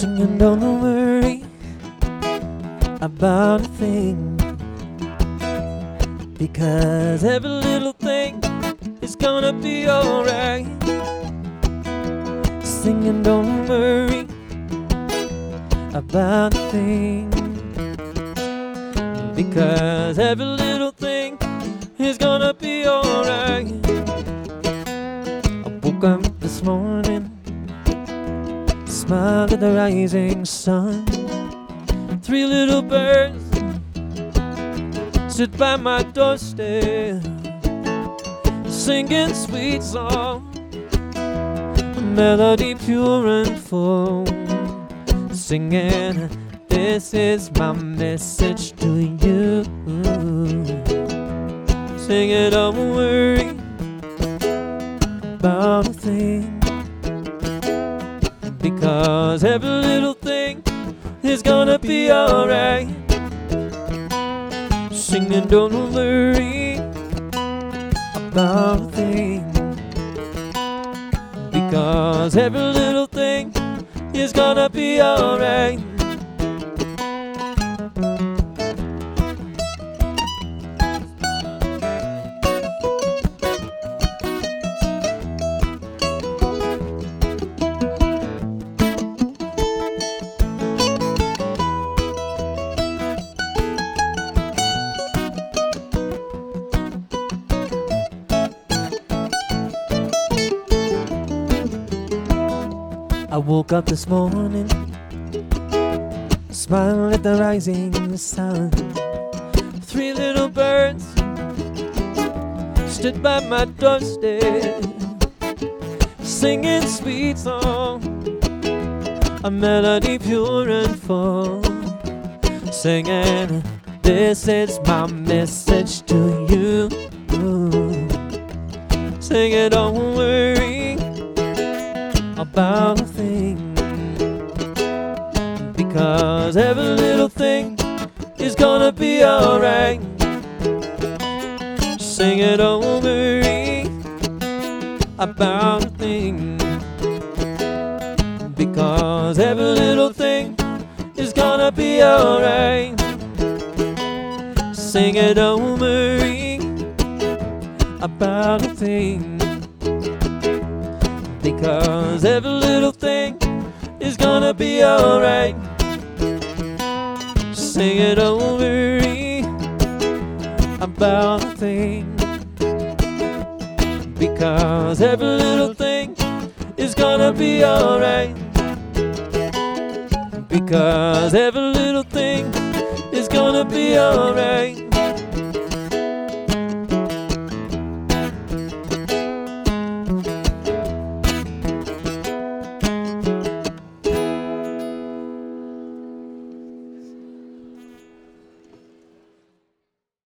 Singing, don't worry about a thing, because every little thing is gonna be alright. Singing, don't worry about a thing, because every little thing is gonna be alright. I woke up this morning, smiled at the rising sun. 3 little birds sit by my doorstep, singing sweet song, a melody pure and full, singing, this is my message to you. Singing, don't worry about a thing, because every little thing is gonna be alright. Singing, don't worry about a thing, because every little thing is gonna be alright. I woke up this morning, smiled at the rising sun. 3 little birds stood by my doorstep, singing sweet song, a melody pure and full, singing, this is my message to you. Singing, don't worry about a thing, because every little thing is gonna be alright. Sing it, don't worry about a thing, because every little thing is gonna be alright. Sing it, don't worry about a thing, because every little thing is gonna be alright. Sing it, don't worry about a thing, because every little thing is gonna be alright. Because every little thing is gonna be alright.